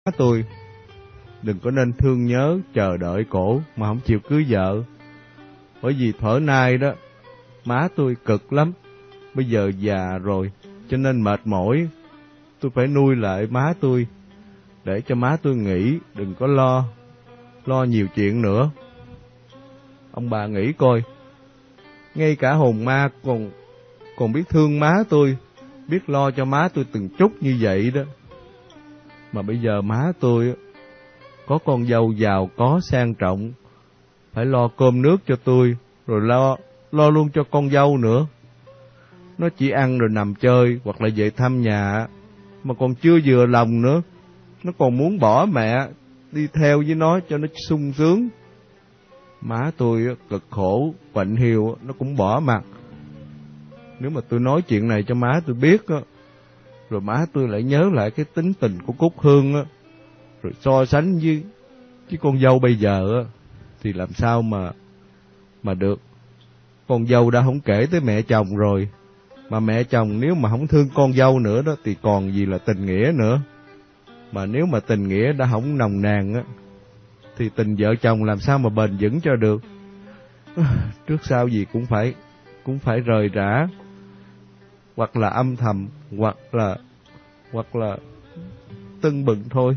tôi. Đừng có nên thương nhớ chờ đợi cổ mà không chịu cưới vợ. Bởi vì thuở nay đó, má tôi cực lắm. Bây giờ già rồi, cho nên mệt mỏi. Tôi phải nuôi lại má tôi, để cho má tôi nghỉ, đừng có lo nhiều chuyện nữa. Ông bà nghĩ coi, ngay cả hồn ma còn biết thương má tôi, biết lo cho má tôi từng chút như vậy đó. Mà bây giờ má tôi có con dâu giàu có sang trọng, phải lo cơm nước cho tôi, rồi lo luôn cho con dâu nữa. Nó chỉ ăn rồi nằm chơi hoặc là về thăm nhà, mà còn chưa vừa lòng nữa. Nó còn muốn bỏ mẹ đi theo với nó cho nó sung sướng. Má tôi cực khổ, bệnh hiu, nó cũng bỏ mặt. Nếu mà tôi nói chuyện này cho má tôi biết, rồi má tôi lại nhớ lại cái tính tình của Cúc Hương, rồi so sánh với con dâu bây giờ, thì làm sao mà được. Con dâu đã không kể tới mẹ chồng rồi, mà mẹ chồng nếu mà không thương con dâu nữa đó thì còn gì là tình nghĩa nữa. Mà nếu mà tình nghĩa đã không nồng nàn thì tình vợ chồng làm sao mà bền vững cho được. Trước sau gì cũng phải rời rã, hoặc là âm thầm, hoặc là tưng bừng thôi.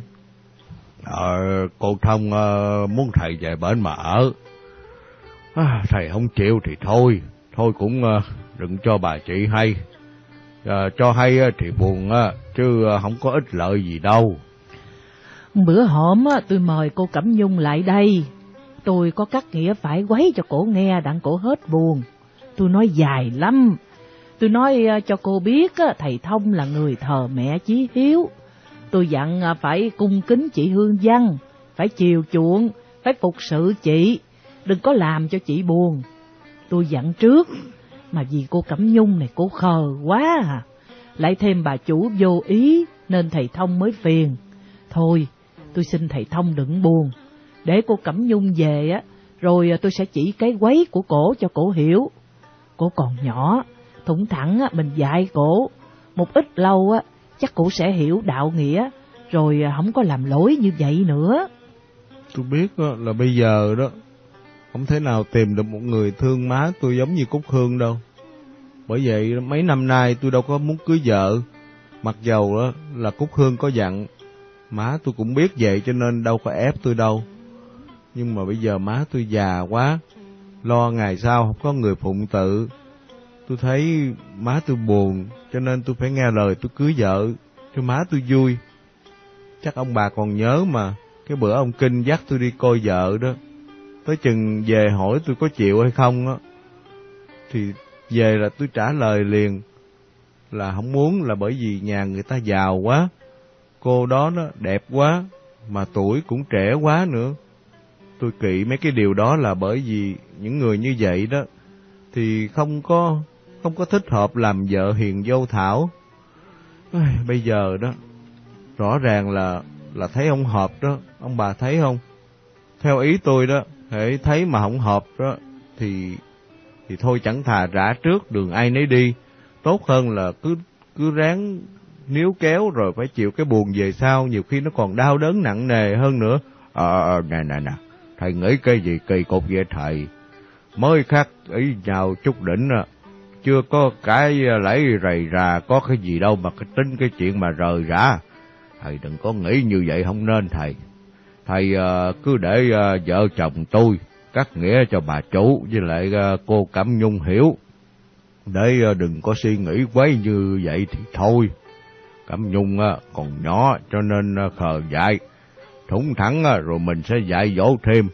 Cô Thông muốn thầy về bển mà ở. Thầy không chịu thì thôi cũng đừng cho bà chị hay. Cho hay thì buồn chứ không có ích lợi gì đâu. Bữa hổm tôi mời cô Cẩm Nhung lại đây, tôi có cắt nghĩa phải quấy cho cổ nghe đặng cổ hết buồn. Tôi nói dài lắm. Tôi nói cho cô biết thầy Thông là người thờ mẹ chí hiếu. Tôi dặn phải cung kính chị Hương Văn, phải chiều chuộng, phải phục sự chị, đừng có làm cho chị buồn. Tôi dặn trước, mà vì cô Cẩm Nhung này cô khờ quá à. Lại thêm bà chủ vô ý nên thầy Thông mới phiền. Thôi, tôi xin thầy Thông đừng buồn. Để cô Cẩm Nhung về rồi tôi sẽ chỉ cái quấy của cổ cho cổ hiểu. Cổ còn nhỏ, thủng thẳng mình dạy cổ, một ít lâu chắc cổ sẽ hiểu đạo nghĩa, rồi không có làm lỗi như vậy nữa. Tôi biết là bây giờ đó không thể nào tìm được một người thương má tôi giống như Cúc Hương đâu. Bởi vậy mấy năm nay tôi đâu có muốn cưới vợ. Mặc dầu là Cúc Hương có dặn, má tôi cũng biết vậy cho nên đâu có ép tôi đâu. Nhưng mà bây giờ má tôi già quá, lo ngày sau không có người phụng tự. Tôi thấy má tôi buồn, cho nên tôi phải nghe lời tôi cưới vợ cho má tôi vui. Chắc ông bà còn nhớ mà, cái bữa ông Kinh dắt tôi đi coi vợ đó, tới chừng về hỏi tôi có chịu hay không thì về là tôi trả lời liền là không muốn, là bởi vì nhà người ta giàu quá, cô đó nó đẹp quá, mà tuổi cũng trẻ quá nữa. Tôi kỵ mấy cái điều đó là bởi vì những người như vậy đó thì không có thích hợp làm vợ hiền dâu thảo. Bây giờ đó rõ ràng là thấy không hợp đó, ông bà thấy không? Theo ý tôi đó, hễ thấy mà không hợp đó thì thôi chẳng thà rã trước đường ai nấy đi, tốt hơn là cứ ráng níu kéo rồi phải chịu cái buồn về sau, nhiều khi nó còn đau đớn nặng nề hơn nữa. Nè, thầy nghĩ cái gì kỳ cục vậy thầy? Mới khắc ý nhau chút đỉnh chưa có cái lấy rầy rà, có cái gì đâu mà cái tính cái chuyện mà rời rã. Thầy đừng có nghĩ như vậy, không nên thầy. Thầy cứ để vợ chồng tôi cắt nghĩa cho bà chủ với lại cô Cẩm Nhung hiểu, để đừng có suy nghĩ quấy như vậy thì thôi. Cẩm Nhung còn nhỏ cho nên khờ dại, thủng thẳng rồi mình sẽ dạy dỗ thêm.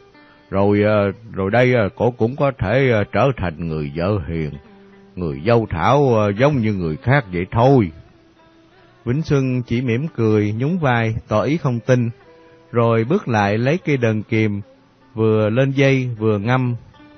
Rồi đây cổ cũng có thể trở thành người vợ hiền, người dâu thảo giống như người khác vậy thôi. Vĩnh Xuân chỉ mỉm cười, nhún vai, tỏ ý không tin, rồi bước lại lấy cây đờn kìm, vừa lên dây vừa ngâm.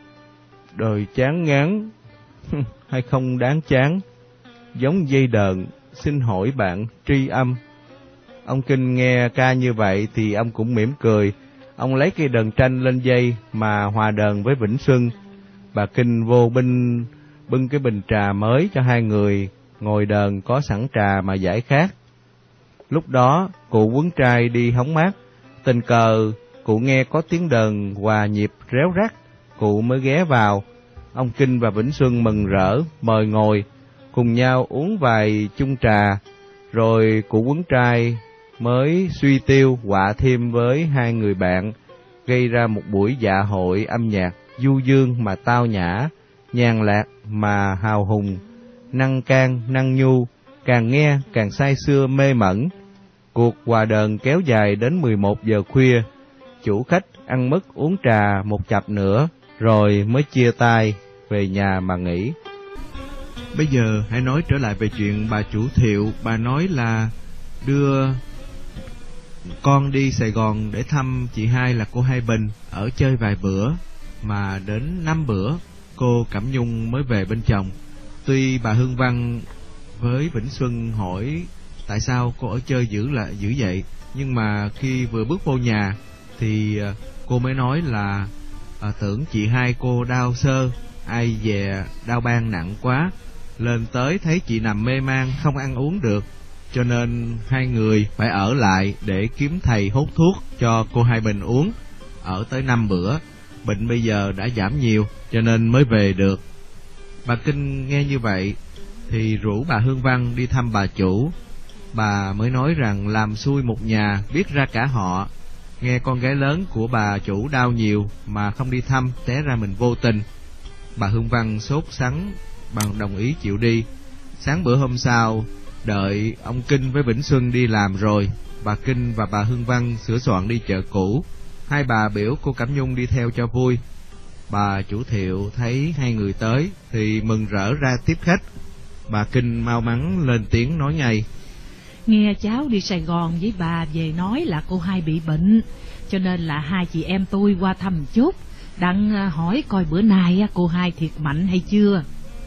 Đời chán ngán hay không đáng chán, giống dây đờn, xin hỏi bạn tri âm. Ông Kinh nghe ca như vậy thì ông cũng mỉm cười. Ông lấy cây đờn tranh lên dây mà hòa đờn với Vĩnh Xuân. Bà Kinh vô bưng cái bình trà mới cho hai người ngồi đờn, có sẵn trà mà giải khát. Lúc đó cụ Quấn Trai đi hóng mát, tình cờ cụ nghe có tiếng đờn hòa nhịp réo rắt, cụ mới ghé vào. Ông Kinh và Vĩnh Xuân mừng rỡ mời ngồi, cùng nhau uống vài chung trà, rồi cụ Quấn Trai mới suy tiêu họa thêm với hai người bạn, gây ra một buổi dạ hội âm nhạc du dương mà tao nhã, nhàn lạc mà hào hùng, năng can năng nhu, càng nghe càng say sưa mê mẩn. Cuộc hòa đờn kéo dài đến 11 giờ khuya, chủ khách ăn mứt uống trà một chặp nữa, rồi mới chia tay về nhà mà nghỉ. Bây giờ hãy nói trở lại về chuyện bà chủ Thiệu. Bà nói là đưa con đi Sài Gòn để thăm chị hai là cô Hai Bình, ở chơi vài bữa, mà đến 5 bữa cô Cẩm Nhung mới về bên chồng. Tuy bà Hương Văn với Vĩnh Xuân hỏi tại sao cô ở chơi dữ vậy, nhưng mà khi vừa bước vô nhà thì cô mới nói là tưởng chị hai cô đau sơ, ai về đau ban nặng quá, lên tới thấy chị nằm mê man không ăn uống được, cho nên hai người phải ở lại để kiếm thầy hút thuốc cho cô Hai Bình uống. Ở tới 5 bữa, bệnh bây giờ đã giảm nhiều cho nên mới về được. Bà Kinh nghe như vậy thì rủ bà Hương Văn đi thăm bà chủ. Bà mới nói rằng làm xui một nhà biết ra cả họ, nghe con gái lớn của bà chủ đau nhiều mà không đi thăm, té ra mình vô tình. Bà Hương Văn sốt sắng bằng đồng ý chịu đi. Sáng bữa hôm sau, đợi ông Kinh với Vĩnh Xuân đi làm rồi, bà Kinh và bà Hương Văn sửa soạn đi chợ cũ. Hai bà biểu cô Cẩm Nhung đi theo cho vui. Bà chủ Thiệu thấy hai người tới thì mừng rỡ ra tiếp khách. Bà Kinh mau mắn lên tiếng nói ngay: Nghe cháu đi Sài Gòn với bà về nói là cô Hai bị bệnh, cho nên là hai chị em tôi qua thăm chút, đặng hỏi coi bữa nay cô Hai thiệt mạnh hay chưa.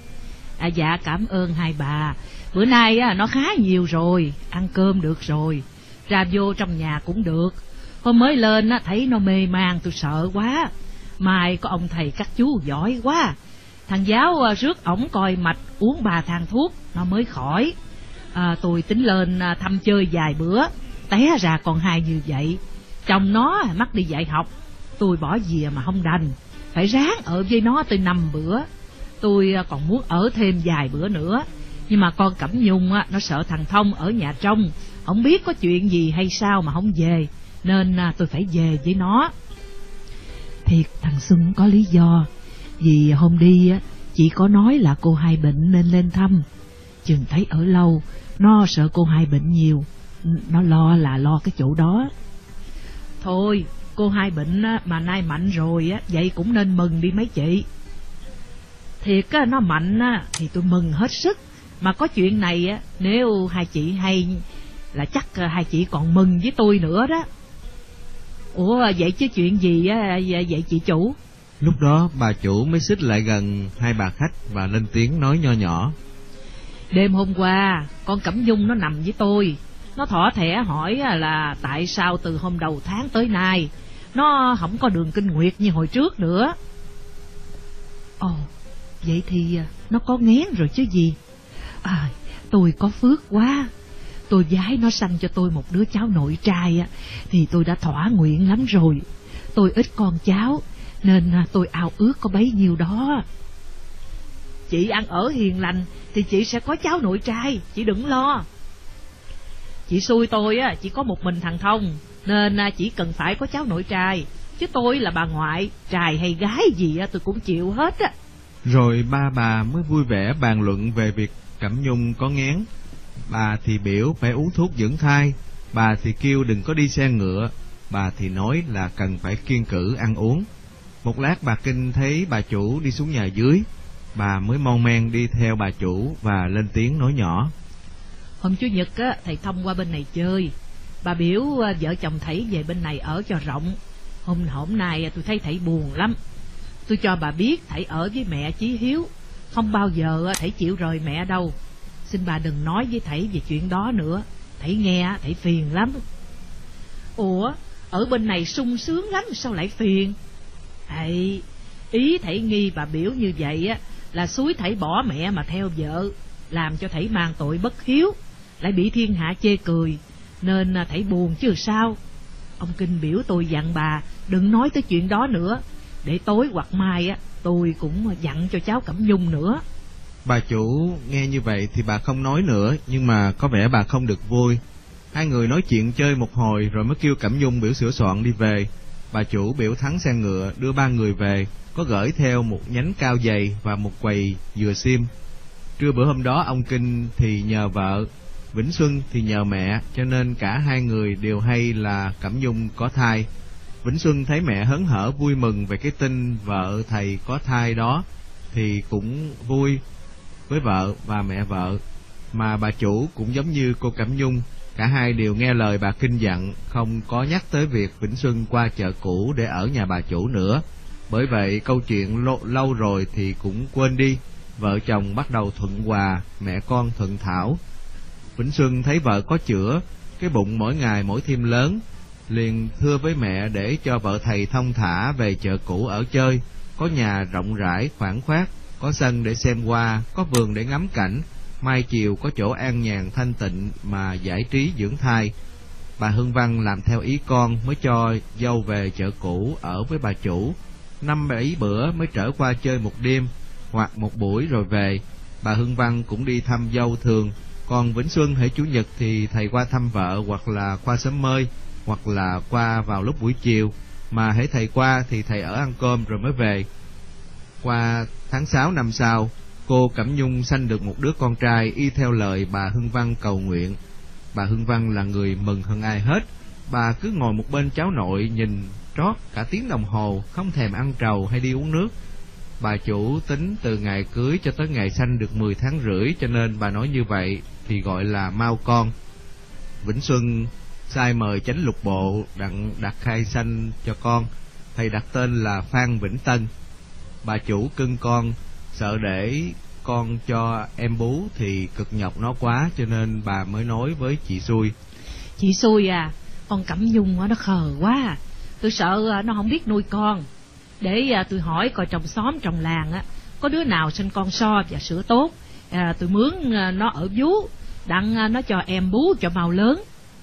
Dạ cảm ơn hai bà, bữa nay nó khá nhiều rồi, ăn cơm được rồi, ra vô trong nhà cũng được. Hôm mới lên thấy nó mê man, tôi sợ quá. Mai có ông thầy các chú giỏi quá, thằng giáo rước ổng coi mạch, uống 3 thang thuốc nó mới khỏi. Tôi tính lên thăm chơi vài bữa, té ra con Hai như vậy. Chồng nó mắc đi dạy học, tôi bỏ về mà không đành, phải ráng ở với nó tới 5 bữa. Tôi còn muốn ở thêm vài bữa nữa, nhưng mà con Cẩm Nhung nó sợ thằng Thông ở nhà trong, không biết có chuyện gì hay sao mà không về, nên tôi phải về với nó. Thiệt thằng Xuân có lý do, vì hôm đi chị có nói là cô Hai bệnh nên lên thăm. Chừng thấy ở lâu, nó sợ cô Hai bệnh nhiều, nó lo cái chỗ đó. Thôi cô Hai bệnh mà nay mạnh rồi vậy cũng nên mừng đi mấy chị. Thiệt nó mạnh thì tôi mừng hết sức, mà có chuyện này nếu hai chị hay là chắc hai chị còn mừng với tôi nữa đó. Ủa vậy chứ chuyện gì vậy chị chủ? Lúc đó bà chủ mới xích lại gần hai bà khách và lên tiếng nói nho nhỏ: Đêm hôm qua con Cẩm Nhung nó nằm với tôi, nó thỏ thẻ hỏi là tại sao từ hôm đầu tháng tới nay nó không có đường kinh nguyệt như hồi trước nữa. Ồ, vậy thì nó có nghén rồi chứ gì. Tôi có phước quá, tôi vái nó sanh cho tôi một đứa cháu nội trai thì tôi đã thỏa nguyện lắm rồi. Tôi ít con cháu nên tôi ao ước có bấy nhiêu đó. Chị ăn ở hiền lành thì chị sẽ có cháu nội trai, chị đừng lo. Chị xui tôi chỉ có một mình thằng Thông, nên chỉ cần phải có cháu nội trai, chứ tôi là bà ngoại, trai hay gái gì tôi cũng chịu hết á. Rồi ba bà mới vui vẻ bàn luận về việc Cẩm Nhung có nghén. Bà thì biểu phải uống thuốc dưỡng thai, bà thì kêu đừng có đi xe ngựa, bà thì nói là cần phải kiêng cữ ăn uống. Một lát bà Kinh thấy bà chủ đi xuống nhà dưới, bà mới mon men đi theo bà chủ và lên tiếng nói nhỏ: Hôm Chủ nhật thầy Thông qua bên này chơi, bà biểu vợ chồng thầy về bên này ở cho rộng. Hôm nay tôi thấy thầy buồn lắm. Tôi cho bà biết thầy ở với mẹ Chí Hiếu, không bao giờ thầy chịu rời mẹ đâu. Xin bà đừng nói với thầy về chuyện đó nữa, thầy nghe thầy phiền lắm. Ủa, ở bên này sung sướng lắm sao lại phiền? Ý thầy nghi bà biểu như vậy là xúi thầy bỏ mẹ mà theo vợ, làm cho thầy mang tội bất hiếu, lại bị thiên hạ chê cười, nên thấy buồn chứ sao. Ông Kinh biểu tôi dặn bà đừng nói tới chuyện đó nữa, để tối hoặc mai tôi cũng dặn cho cháu Cẩm Nhung nữa. Bà chủ nghe như vậy thì bà không nói nữa, nhưng mà có vẻ bà không được vui. Hai người nói chuyện chơi một hồi rồi mới kêu Cẩm Nhung biểu sửa soạn đi về. Bà chủ biểu thắng xe ngựa đưa ba người về, có gửi theo một nhánh cao dày và một quầy dừa xiêm. Trưa bữa hôm đó ông Kinh thì nhờ vợ, Vĩnh Xuân thì nhờ mẹ, cho nên cả hai người đều hay là Cẩm Nhung có thai. Vĩnh Xuân thấy mẹ hớn hở vui mừng về cái tin vợ thầy có thai đó thì cũng vui với vợ và mẹ vợ. Mà bà chủ cũng giống như cô Cẩm Nhung, cả hai đều nghe lời bà Kinh dặn, không có nhắc tới việc Vĩnh Xuân qua chợ cũ để ở nhà bà chủ nữa. Bởi vậy câu chuyện lâu rồi thì cũng quên đi. Vợ chồng bắt đầu thuận hòa, mẹ con thuận thảo. Vĩnh Xuân thấy vợ có chữa, cái bụng mỗi ngày mỗi thêm lớn, liền thưa với mẹ để cho vợ thầy thông thả về chợ cũ ở chơi, có nhà rộng rãi khoáng khoát, có sân để xem hoa, có vườn để ngắm cảnh, mai chiều có chỗ an nhàn thanh tịnh mà giải trí dưỡng thai. Bà Hương Văn làm theo ý con mới cho dâu về chợ cũ ở với bà chủ. 5-7 bữa mới trở qua chơi một đêm hoặc một buổi rồi về. Bà Hương Văn cũng đi thăm dâu thường. Còn Vĩnh Xuân hễ chủ nhật thì thầy qua thăm vợ, hoặc là qua sớm mơi, hoặc là qua vào lúc buổi chiều. Mà hễ thầy qua thì thầy ở ăn cơm rồi mới về. Qua tháng 6 năm sau, cô Cẩm Nhung sanh được một đứa con trai y theo lời bà Hương Văn cầu nguyện. Bà Hương Văn là người mừng hơn ai hết. Bà cứ ngồi một bên cháu nội nhìn trót cả tiếng đồng hồ, không thèm ăn trầu hay đi uống nước. Bà chủ tính từ ngày cưới cho tới ngày sanh được 10 tháng rưỡi, cho nên bà nói như vậy thì gọi là mau con. Vĩnh Xuân sai mời chánh lục bộ đặt khai sanh cho con. Thầy đặt tên là Phan Vĩnh Tân. Bà chủ cưng con, sợ để con cho em bú thì cực nhọc nó quá, cho nên bà mới nói với chị Xui. Chị Xui à, con Cẩm Nhung nó khờ quá, tôi sợ nó không biết nuôi con. Để tôi hỏi coi trong xóm trong làng có đứa nào sinh con so và sữa tốt, tôi mướn nó ở vú, đặng nó cho em bú cho mau lớn.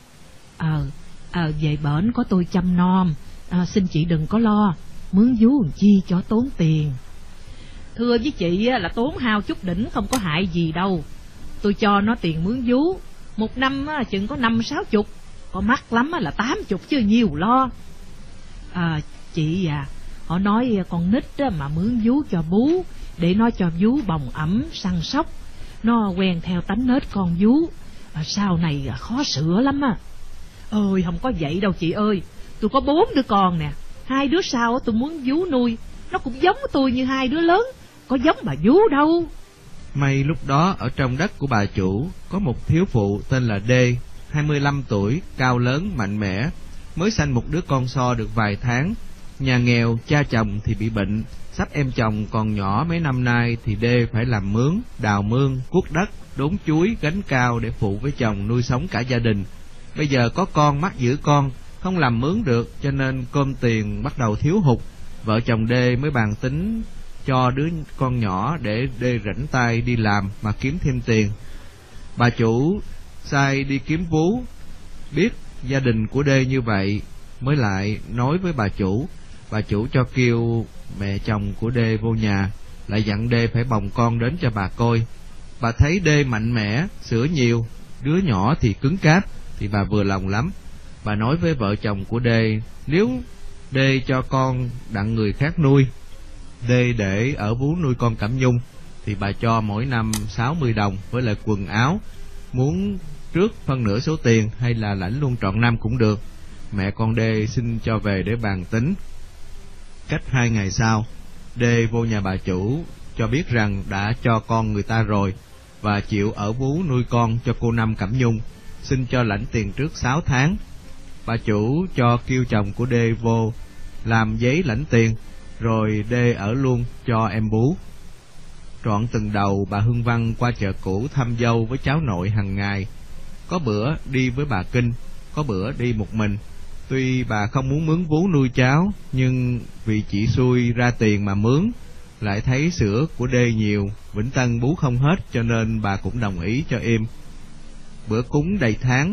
Về bển có tôi chăm nom, xin chị đừng có lo, mướn vú làm chi cho tốn tiền. Thưa với chị là tốn hao chút đỉnh không có hại gì đâu. Tôi cho nó tiền mướn vú, một năm chừng có 50-60, có mắc lắm là 80 chứ nhiều lo. Chị à, họ nói con nít mà mướn vú cho bú, để nó cho vú bồng ẩm săn sóc, nó quen theo tánh nết con vú, sau này khó sửa lắm á. Ôi không có vậy đâu chị ơi, tôi có 4 đứa con nè, 2 đứa sau tôi muốn vú nuôi, nó cũng giống tôi như 2 đứa lớn, có giống bà vú đâu. May lúc đó ở trong đất của bà chủ có một thiếu phụ tên là Đê, 25 tuổi, cao lớn mạnh mẽ, mới sanh một đứa con so được vài tháng. Nhà nghèo, cha chồng thì bị bệnh, sắp em chồng còn nhỏ mấy năm nay thì Đê phải làm mướn, đào mương, cuốc đất, đốn chuối, gánh cao để phụ với chồng nuôi sống cả gia đình. Bây giờ có con mắc giữ con, không làm mướn được, cho nên cơm tiền bắt đầu thiếu hụt. Vợ chồng Đê mới bàn tính cho đứa con nhỏ để Đê rảnh tay đi làm mà kiếm thêm tiền. Bà chủ sai đi kiếm vú, biết gia đình của Đê như vậy mới lại nói với bà chủ. Bà chủ cho kêu mẹ chồng của Đê vô nhà, lại dặn Đê phải bồng con đến cho bà coi. Bà thấy Đê mạnh mẽ, sữa nhiều, đứa nhỏ thì cứng cáp, thì bà vừa lòng lắm. Bà nói với vợ chồng của Đê, nếu Đê cho con đặng người khác nuôi, Đê để ở vú nuôi con Cẩm Nhung, thì bà cho mỗi năm 60 đồng với lại quần áo, muốn trước phân nửa số tiền hay là lãnh luôn trọn năm cũng được. Mẹ con Đê xin cho về để bàn tính. Cách 2 ngày sau, Đê vô nhà bà chủ cho biết rằng đã cho con người ta rồi và chịu ở vú nuôi con cho cô Năm Cẩm Nhung, xin cho lãnh tiền trước 6 tháng. Bà chủ cho kêu chồng của Đê vô làm giấy lãnh tiền, rồi Đê ở luôn cho em bú. Trọn từng đầu bà Hương Văn qua chợ cũ thăm dâu với cháu nội hàng ngày, có bữa đi với bà Kinh, có bữa đi một mình. Tuy bà không muốn mướn vú nuôi cháu, nhưng vì chị Xui ra tiền mà mướn, lại thấy sữa của Đê nhiều, Vĩnh Tân bú không hết, cho nên bà cũng đồng ý cho im. Bữa cúng đầy tháng,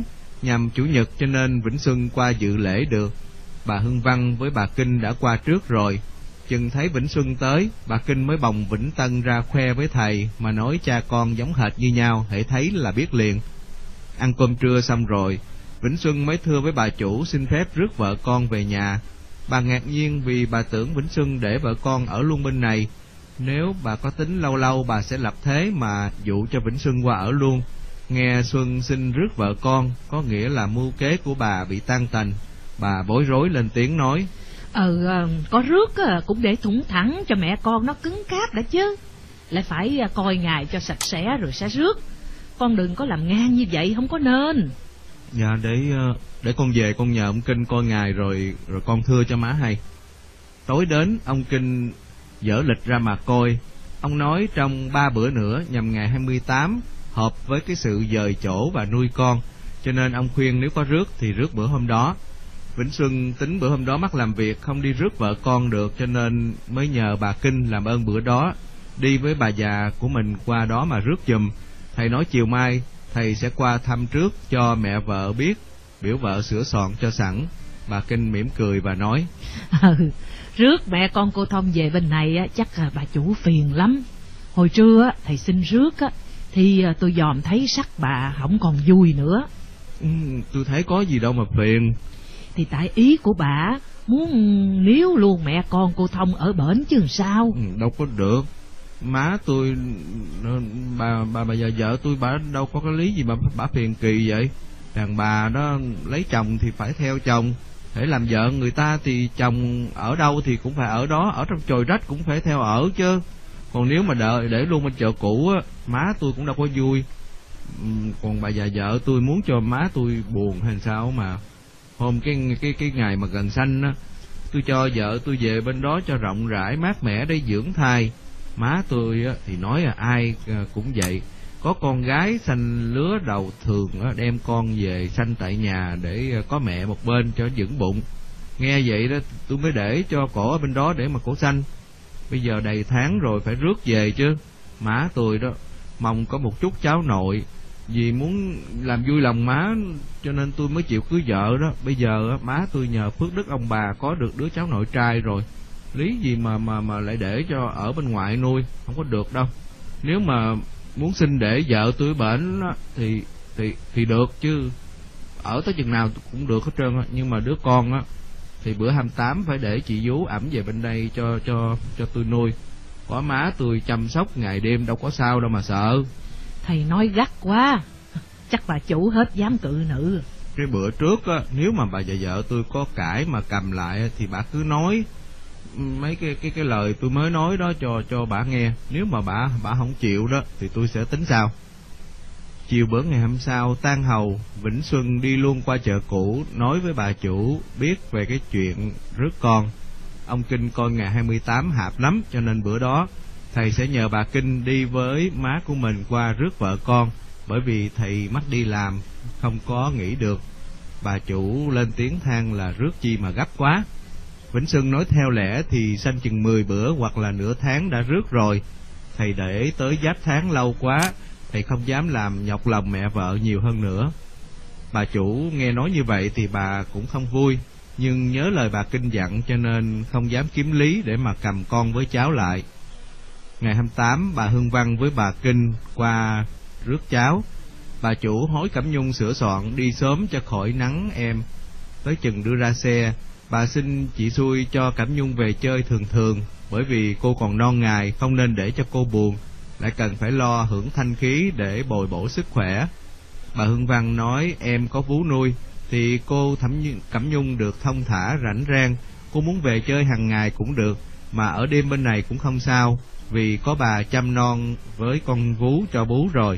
nhằm Chủ nhật cho nên Vĩnh Xuân qua dự lễ được. Bà Hương Văn với bà Kinh đã qua trước rồi. Chừng thấy Vĩnh Xuân tới, bà Kinh mới bồng Vĩnh Tân ra khoe với thầy, mà nói cha con giống hệt như nhau, hễ thấy là biết liền. Ăn cơm trưa xong rồi, Vĩnh Xuân mới thưa với bà chủ xin phép rước vợ con về nhà. Bà ngạc nhiên vì bà tưởng Vĩnh Xuân để vợ con ở luôn bên này. Nếu bà có tính lâu lâu bà sẽ lập thế mà dụ cho Vĩnh Xuân qua ở luôn. Nghe Xuân xin rước vợ con, có nghĩa là mưu kế của bà bị tan tành. Bà bối rối lên tiếng nói: Có rước cũng để thủng thẳng cho mẹ con nó cứng cáp đã chứ. Lại phải coi ngày cho sạch sẽ rồi sẽ rước. Con đừng có làm ngang như vậy, không có nên. Dạ, để con về con nhờ ông Kinh coi ngày rồi con thưa cho má hay. Tối đến, ông Kinh dở lịch ra mà coi. Ông nói trong 3 bữa nữa nhằm ngày 28 hợp với cái sự dời chỗ và nuôi con, cho nên ông khuyên nếu có rước thì rước bữa hôm đó. Vĩnh Xuân tính bữa hôm đó mắc làm việc không đi rước vợ con được, cho nên mới nhờ bà Kinh làm ơn bữa đó đi với bà già của mình qua đó mà rước giùm. Thầy nói chiều mai thầy sẽ qua thăm trước cho mẹ vợ biết, biểu vợ sửa soạn cho sẵn. Bà Kinh mỉm cười và nói: Rước mẹ con cô Thông về bên này chắc bà chủ phiền lắm. Hồi trưa thầy xin rước thì tôi dòm thấy sắc bà không còn vui nữa. Tôi thấy có gì đâu mà phiền. Thì tại ý của bà muốn níu luôn mẹ con cô Thông ở bển chứ sao. Đâu có được. Má tôi, bà già vợ tôi, bà đâu có cái lý gì mà bà phiền kỳ vậy. Đàn bà đó lấy chồng thì phải theo chồng, để làm vợ người ta thì chồng ở đâu thì cũng phải ở đó, ở trong chòi rách cũng phải theo ở chứ. Còn nếu mà để luôn bên chợ cũ á, má tôi cũng đâu có vui. Còn bà già vợ tôi muốn cho má tôi buồn hay sao mà. Hôm cái ngày mà gần sanh á, tôi cho vợ tôi về bên đó cho rộng rãi mát mẻ để dưỡng thai. Má tôi á thì nói ai cũng vậy, có con gái sanh lứa đầu thường đem con về sanh tại nhà để có mẹ một bên cho vững bụng. Nghe vậy đó tôi mới để cho cổ ở bên đó để mà cổ sanh. Bây giờ đầy tháng rồi phải rước về chứ. Má tôi đó mong có một chút cháu nội, vì muốn làm vui lòng má cho nên tôi mới chịu cưới vợ đó. Bây giờ má tôi nhờ phước đức ông bà có được đứa cháu nội trai rồi, lý gì mà lại để cho ở bên ngoại nuôi, không có được đâu. Nếu mà muốn xin để vợ tôi bển thì được chứ, ở tới chừng nào cũng được hết trơn á. Nhưng mà đứa con á thì bữa 28 phải để chị vú ẵm về bên đây cho tôi nuôi. Có má tôi chăm sóc ngày đêm đâu có sao đâu mà sợ. Thầy nói gắt quá, chắc bà chủ hết dám cự nữ. Cái bữa trước á, nếu mà bà già vợ tôi có cãi mà cầm lại thì bà cứ nói mấy cái lời tôi mới nói đó cho bà nghe. Nếu mà bà không chịu đó thì tôi sẽ tính sao. Chiều bữa ngày hôm sau tan hầu, Vĩnh Xuân đi luôn qua chợ cũ nói với bà chủ biết về cái chuyện rước con. Ông Kinh coi ngày 28 hạp lắm, cho nên bữa đó thầy sẽ nhờ bà Kinh đi với má của mình qua rước vợ con, bởi vì thầy mắc đi làm không có nghỉ được. Bà chủ lên tiếng than là rước chi mà gấp quá. Vĩnh Xuân nói theo lẽ thì sanh chừng 10 bữa hoặc là nửa tháng đã rước rồi. Thầy để tới giáp tháng lâu quá, thầy không dám làm nhọc lòng mẹ vợ nhiều hơn nữa. Bà chủ nghe nói như vậy thì bà cũng không vui, nhưng nhớ lời bà Kinh dặn cho nên không dám kiếm lý để mà cầm con với cháu lại. Ngày 28 bà Hương Văn với bà Kinh qua rước cháu. Bà chủ hối Cẩm Nhung sửa soạn đi sớm cho khỏi nắng em. Tới chừng đưa ra xe, bà xin chị xui cho Cẩm Nhung về chơi thường thường, bởi vì cô còn non ngày, không nên để cho cô buồn, lại cần phải lo hưởng thanh khí để bồi bổ sức khỏe. Bà Hương Văn nói em có vú nuôi thì cô Cẩm Nhung được thông thả rảnh rang, cô muốn về chơi hàng ngày cũng được, mà ở đêm bên này cũng không sao, vì có bà chăm non với con vú cho bú rồi.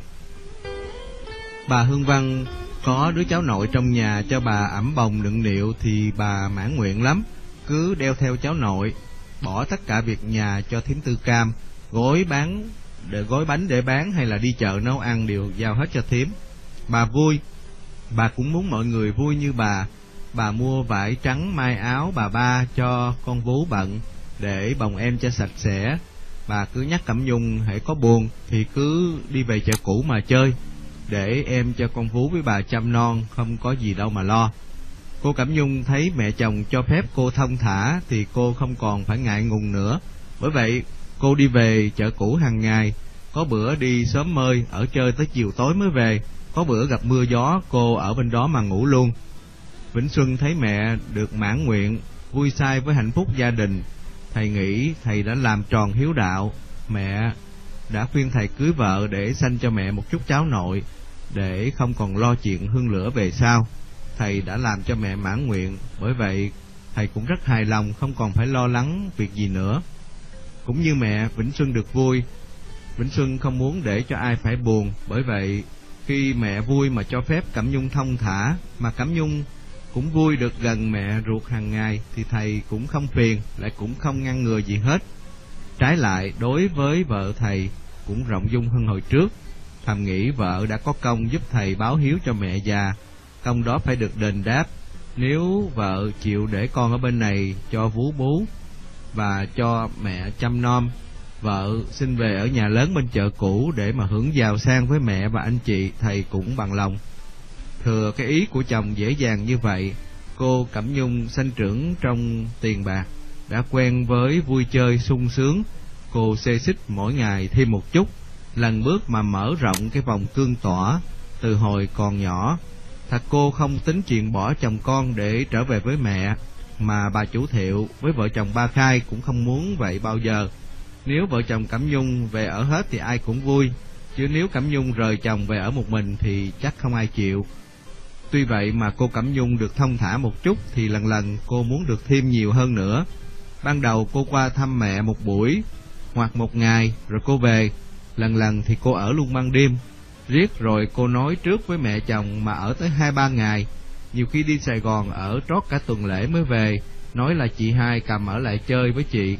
Bà Hương Văn có đứa cháu nội trong nhà cho bà ẵm bồng đựng niệu thì bà mãn nguyện lắm, cứ đeo theo cháu nội, bỏ tất cả việc nhà cho thím Tư Cam, gói bánh để bán hay là đi chợ nấu ăn đều giao hết cho thím. Bà vui, bà cũng muốn mọi người vui như bà mua vải trắng may áo bà ba cho con vú bận để bồng em cho sạch sẽ. Bà cứ nhắc Cẩm Nhung hãy có buồn thì cứ đi về chợ cũ mà chơi. để em cho con vú với bà chăm non, không có gì đâu mà lo. Cô Cẩm Nhung thấy mẹ chồng cho phép cô thong thả thì cô không còn phải ngại ngùng nữa. Bởi vậy cô đi về chợ cũ hàng ngày, có bữa đi sớm mơi ở chơi tới chiều tối mới về, có bữa gặp mưa gió cô ở bên đó mà ngủ luôn. Vĩnh Xuân thấy mẹ được mãn nguyện, vui say với hạnh phúc gia đình. Thầy nghĩ thầy đã làm tròn hiếu đạo. Mẹ đã khuyên thầy cưới vợ để sanh cho mẹ một chút cháu nội, để không còn lo chuyện hương lửa về sau. Thầy đã làm cho mẹ mãn nguyện, bởi vậy thầy cũng rất hài lòng, không còn phải lo lắng việc gì nữa. Cũng như mẹ, Vĩnh Xuân được vui. Vĩnh Xuân không muốn để cho ai phải buồn, bởi vậy khi mẹ vui mà cho phép Cẩm Nhung thong thả, mà Cẩm Nhung cũng vui được gần mẹ ruột hàng ngày, thì thầy cũng không phiền, lại cũng không ngăn ngừa gì hết. Trái lại, đối với vợ thầy cũng rộng dung hơn hồi trước. Thầm nghĩ vợ đã có công giúp thầy báo hiếu cho mẹ già, công đó phải được đền đáp. Nếu vợ chịu để con ở bên này cho vú bú và cho mẹ chăm nom, vợ xin về ở nhà lớn bên chợ cũ để mà hưởng giàu sang với mẹ và anh chị, thầy cũng bằng lòng. Thừa cái ý của chồng dễ dàng như vậy, cô Cẩm Nhung sanh trưởng trong tiền bạc, đã quen với vui chơi sung sướng. Cô xê xích mỗi ngày thêm một chút, lần bước mà mở rộng cái vòng cương tỏa từ hồi còn nhỏ. Thật cô không tính chuyện bỏ chồng con để trở về với mẹ, mà bà chủ Thiệu với vợ chồng Ba Khai cũng không muốn vậy bao giờ. Nếu vợ chồng Cẩm Nhung về ở hết thì ai cũng vui, chứ nếu Cẩm Nhung rời chồng về ở một mình thì chắc không ai chịu. Tuy vậy mà cô Cẩm Nhung được thong thả một chút thì lần lần cô muốn được thêm nhiều hơn nữa. Ban đầu cô qua thăm mẹ một buổi hoặc một ngày rồi cô về, lần lần thì cô ở luôn ban đêm. Riết rồi cô nói trước với mẹ chồng mà ở tới 2-3 ngày, nhiều khi đi Sài Gòn ở trót cả tuần lễ mới về, nói là chị hai cầm ở lại chơi với chị.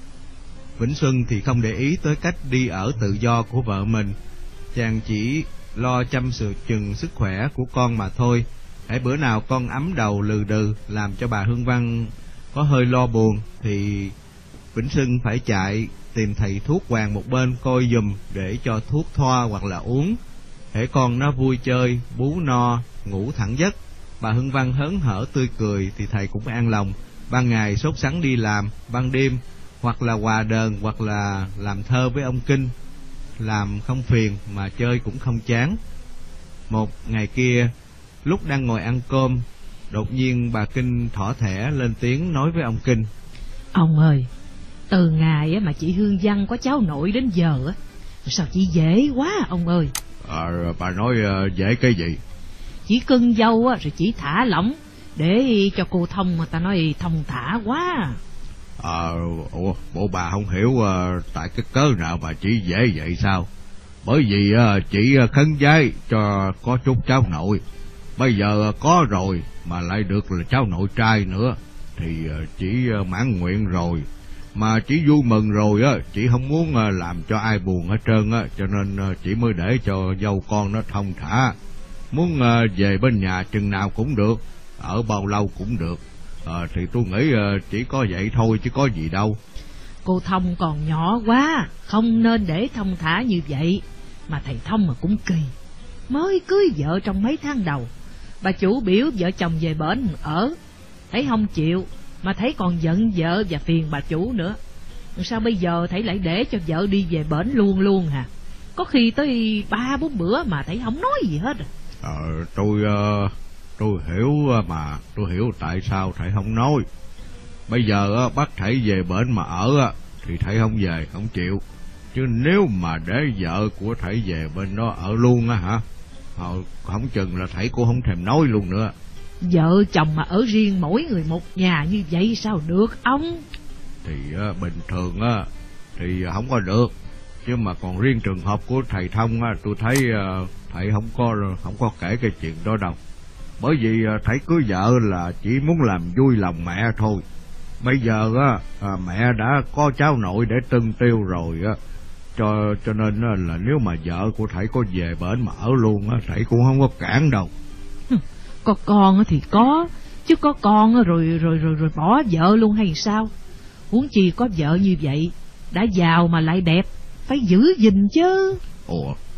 Vĩnh Xuân thì không để ý tới cách đi ở tự do của vợ mình, chàng chỉ lo chăm chừng sức khỏe của con mà thôi. Hễ bữa nào con ấm đầu lừ đừ làm cho bà Hương Văn có hơi lo buồn thì Vĩnh Xuân phải chạy tìm thầy thuốc hoàng một bên coi giùm để cho thuốc thoa hoặc là uống. Hễ con nó vui chơi, bú no, ngủ thẳng giấc, bà Hương Văn hớn hở tươi cười thì thầy cũng an lòng. Ban ngày sốt sắng đi làm, ban đêm hoặc là hòa đờn hoặc là làm thơ với ông Kinh, làm không phiền mà chơi cũng không chán. Một ngày kia, lúc đang ngồi ăn cơm, đột nhiên bà Kinh thỏ thẻ lên tiếng nói với ông Kinh: Ông ơi, từ ngày mà chị Hương Văn có cháu nội đến giờ sao chị dễ quá ông ơi. Bà nói dễ cái gì? Chỉ cưng dâu rồi chỉ thả lỏng để cho cô thông, mà ta nói thông thả quá. Bộ bà không hiểu tại cái cớ nào mà chỉ dễ vậy sao? Bởi vì chị khấn vái cho có chút cháu nội, bây giờ có rồi mà lại được là cháu nội trai nữa thì chị mãn nguyện rồi. Mà chị vui mừng rồi chị không muốn làm cho ai buồn hết trơn cho nên chị mới để cho dâu con nó thông thả. Muốn về bên nhà chừng nào cũng được, ở bao lâu cũng được. Thì tôi nghĩ chỉ có vậy thôi chứ có gì đâu. Cô Thông còn nhỏ quá, không nên để thông thả như vậy. Mà thầy Thông mà cũng kỳ, mới cưới vợ trong mấy tháng đầu, bà chủ biểu vợ chồng về bển ở, thấy không chịu, mà thấy còn giận vợ và phiền bà chủ nữa. Sao bây giờ thầy lại để cho vợ đi về bển luôn luôn hả? Có khi tới 3-4 bữa mà thầy không nói gì hết. Tôi hiểu, mà tôi hiểu tại sao thầy không nói. Bây giờ bắt thầy về bển mà ở thì thầy không về, không chịu. Chứ nếu mà để vợ của thầy về bên đó ở luôn hả, không chừng là thầy cũng không thèm nói luôn nữa. Vợ chồng mà ở riêng mỗi người một nhà như vậy sao được ông? Thì bình thường thì không có được, chứ mà còn riêng trường hợp của thầy Thông tôi thấy thầy không có kể cái chuyện đó đâu. Bởi vì thầy cưới vợ là chỉ muốn làm vui lòng mẹ thôi. Bây giờ mẹ đã có cháu nội để tưng tiêu rồi cho nên là nếu mà vợ của thầy có về bển mà ở luôn thầy cũng không có cản đâu. Có con thì có, chứ có con rồi bỏ vợ luôn hay sao? Huống chi có vợ như vậy, đã giàu mà lại đẹp, phải giữ gìn chứ. Ủa,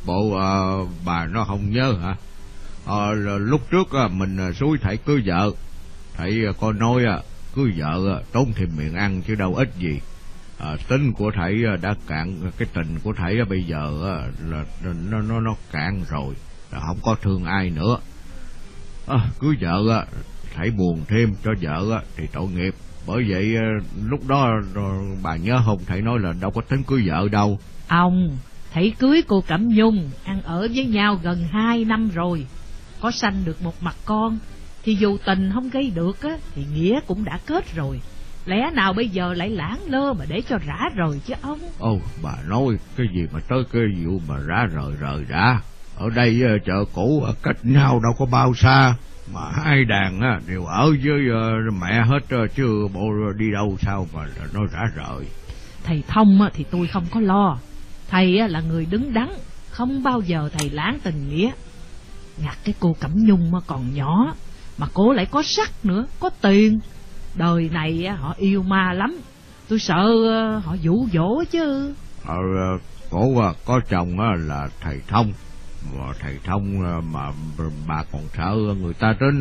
bộ bà nó không nhớ hả? Lúc trước mình xúi thầy cưới vợ, thầy con nói cưới vợ tốn thêm miệng ăn chứ đâu ít gì. Tính của thầy đã cạn, cái tình của thầy bây giờ là nó cạn rồi, là không có thương ai nữa. Cưới vợ thầy buồn thêm cho vợ thì tội nghiệp. Bởi vậy lúc đó bà nhớ không, thầy nói là đâu có tính cưới vợ đâu. Ông, thầy cưới cô Cẩm Nhung, ăn ở với nhau gần 2 năm rồi, có sanh được một mặt con, thì dù tình không gây được thì nghĩa cũng đã kết rồi. Lẽ nào bây giờ lại lãng lơ mà để cho rã rời chứ ông? Bà nói cái gì mà tới cái vụ mà rã rời đã. Ở đây chợ cũ cách nhau đâu có bao xa, mà hai đàn đều ở với mẹ hết, chứ bộ đi đâu sao mà nó rã rời. Thầy Thông thì tôi không có lo. Thầy là người đứng đắn, không bao giờ thầy lãng tình nghĩa. Ngặt cái cô Cẩm Nhung còn nhỏ, mà cô lại có sắc nữa, có tiền. Đời này họ yêu ma lắm, tôi sợ họ dụ dỗ chứ. Cổ có chồng là thầy Thông, mà thầy Thông mà bà còn sợ người ta đến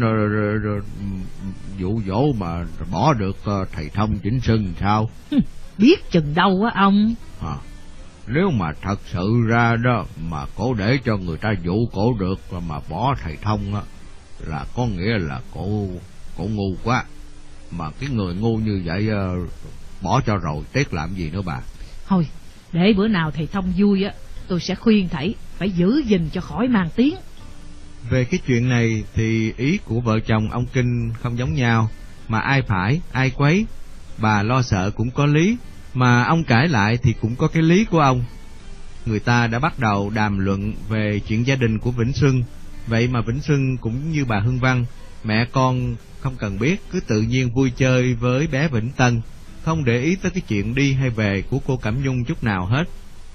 dụ dỗ mà bỏ được thầy Thông chỉnh sưng sao? Biết chừng đâu ông. Nếu mà thật sự ra đó mà cổ để cho người ta dụ cổ được mà bỏ thầy Thông là có nghĩa là cổ ngu quá. Mà cái người ngu như vậy bỏ cho rồi tiếc làm gì nữa bà. Thôi để bữa nào thầy Thông vui tôi sẽ khuyên thầy phải giữ gìn cho khỏi mang tiếng. Về cái chuyện này thì ý của vợ chồng ông Kinh không giống nhau, mà ai phải ai quấy. Bà lo sợ cũng có lý, mà ông cãi lại thì cũng có cái lý của ông. Người ta đã bắt đầu đàm luận về chuyện gia đình của Vĩnh Xuân. Vậy mà Vĩnh Xuân cũng như bà Hương Văn, mẹ con không cần biết, cứ tự nhiên vui chơi với bé Vĩnh Tân, không để ý tới cái chuyện đi hay về của cô Cẩm Nhung chút nào hết.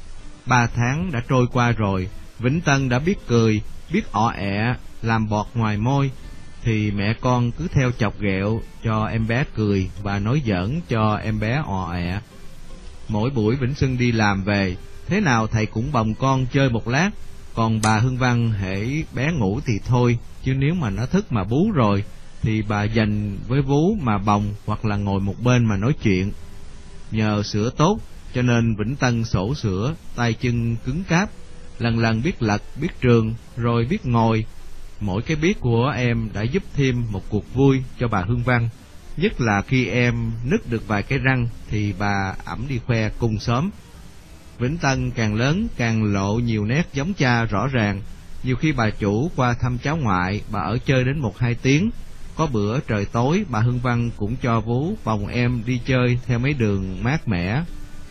3 tháng đã trôi qua rồi, Vĩnh Tân đã biết cười, biết ọ ẹ, làm bọt ngoài môi, thì mẹ con cứ theo chọc ghẹo cho em bé cười và nói giỡn cho em bé ọ ẹ. Mỗi buổi Vĩnh Xuân đi làm về, thế nào thầy cũng bồng con chơi một lát, còn bà Hương Văn hễ bé ngủ thì thôi, chứ nếu mà nó thức mà bú rồi thì bà dành với vú mà bồng, hoặc là ngồi một bên mà nói chuyện. Nhờ sữa tốt cho nên Vĩnh Tân sổ sữa, tay chân cứng cáp, lần lần biết lật, biết trường, rồi biết ngồi. Mỗi cái biết của em đã giúp thêm một cuộc vui cho bà Hương Văn, nhất là khi em nứt được vài cái răng thì bà ẵm đi khoe cùng xóm. Vĩnh Tân càng lớn càng lộ nhiều nét giống cha rõ ràng. Nhiều khi bà chủ qua thăm cháu ngoại, bà ở chơi đến 1-2 tiếng. Có bữa trời tối, bà Hương Văn cũng cho vú bồng em đi chơi theo mấy đường mát mẻ.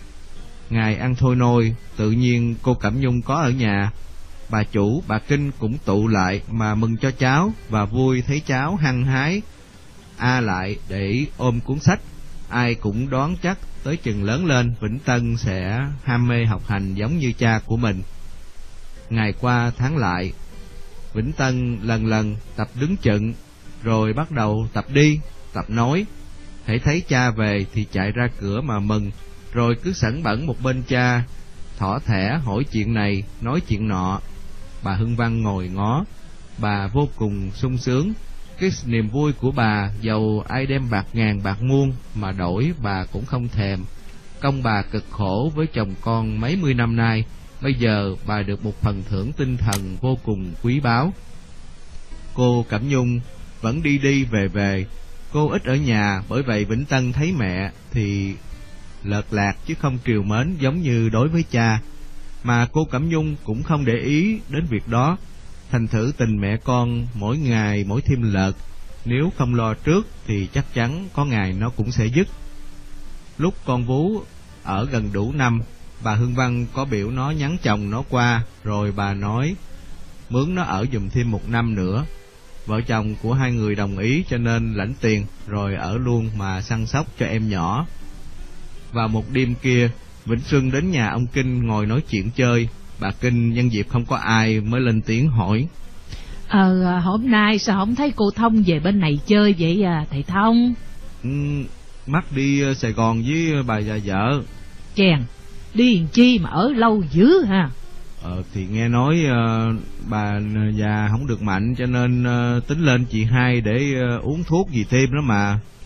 Ngày ăn thôi nôi, tự nhiên cô Cẩm Nhung có ở nhà. Bà chủ, bà Kinh cũng tụ lại mà mừng cho cháu, và vui thấy cháu hăng hái lại để ôm cuốn sách. Ai cũng đoán chắc tới chừng lớn lên, Vĩnh Tân sẽ ham mê học hành giống như cha của mình. Ngày qua tháng lại, Vĩnh Tân lần lần tập đứng chựng, rồi bắt đầu tập đi, tập nói. Hễ thấy cha về thì chạy ra cửa mà mừng, rồi cứ sẵn bẩn một bên cha, thỏ thẻ hỏi chuyện này, nói chuyện nọ. Bà Hương Văn ngồi ngó, bà vô cùng sung sướng. Cái niềm vui của bà, dầu ai đem bạc ngàn bạc muôn mà đổi bà cũng không thèm. Công bà cực khổ với chồng con mấy mươi năm nay, bây giờ bà được một phần thưởng tinh thần vô cùng quý báu. Cô Cẩm Nhung vẫn đi đi về về, cô ít ở nhà, bởi vậy Vĩnh Tân thấy mẹ thì lợt lạc chứ không trìu mến giống như đối với cha. Mà cô Cẩm Nhung cũng không để ý đến việc đó. Thành thử tình mẹ con mỗi ngày mỗi thêm lợt, nếu không lo trước thì chắc chắn có ngày nó cũng sẽ dứt. Lúc con vú ở gần đủ năm, bà Hương Văn có biểu nó nhắn chồng nó qua, rồi bà nói mướn nó ở giùm thêm 1 năm nữa. Vợ chồng của hai người đồng ý, cho nên lãnh tiền rồi ở luôn mà săn sóc cho em nhỏ. Vào một đêm kia, Vĩnh Xuân đến nhà ông Kinh ngồi nói chuyện chơi. Bà Kinh nhân dịp không có ai mới lên tiếng hỏi: hôm nay sao không thấy cô Thông về bên này chơi vậy thầy Thông? Mắt đi Sài Gòn với bà già vợ. Chèn, đi làm chi mà ở lâu dữ ha? Thì nghe nói bà già không được mạnh cho nên tính lên chị hai để uống thuốc gì thêm đó mà.